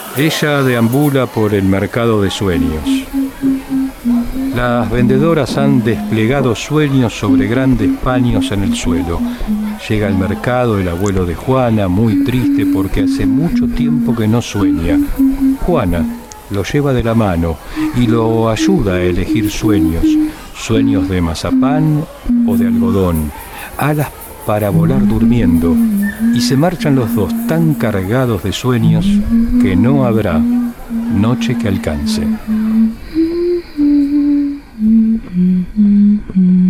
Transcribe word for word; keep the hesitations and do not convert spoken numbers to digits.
Ella deambula por el mercado de sueños. Las vendedoras han desplegado sueños sobre grandes paños en el suelo. Llega al mercado el abuelo de Juana, muy triste porque hace mucho tiempo que no sueña. Juana lo lleva de la mano y lo ayuda a elegir sueños. Sueños de mazapán o de algodón, alas para volar durmiendo. Y se marchan los dos tan cargados de sueños que no habrá noche que alcance. Mm-hmm.